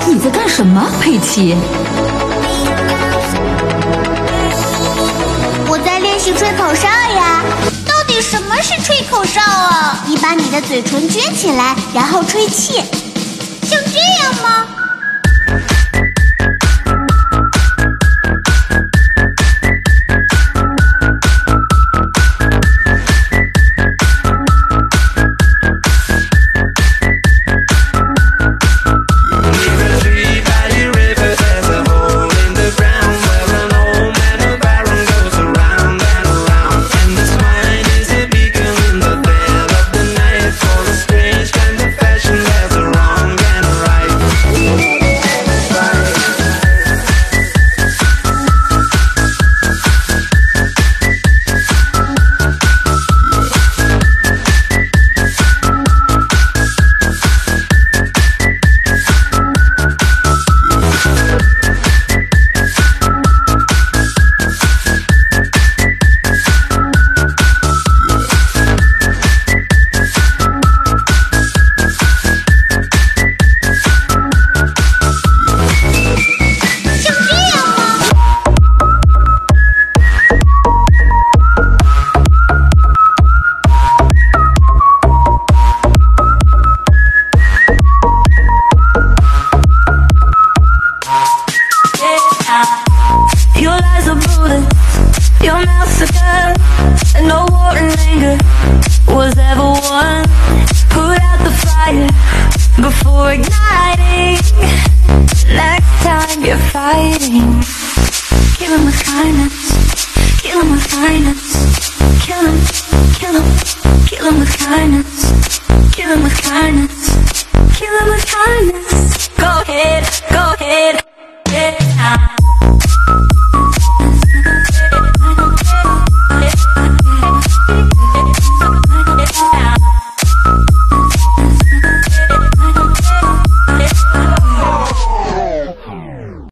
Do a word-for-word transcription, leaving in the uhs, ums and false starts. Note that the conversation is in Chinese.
你在干什么，佩奇？ 我在练习吹口哨呀。到底什么是吹口哨啊？你把你的嘴唇撅起来，然后吹气，像这样吗？ Before igniting, next time you're fighting, kill him with kindness, kill him with kindness, kill him, kill him, kill him with kindness, kill him with kindness, kill him with kindness. Go ahead, go ahead, yeah. We'll be right back.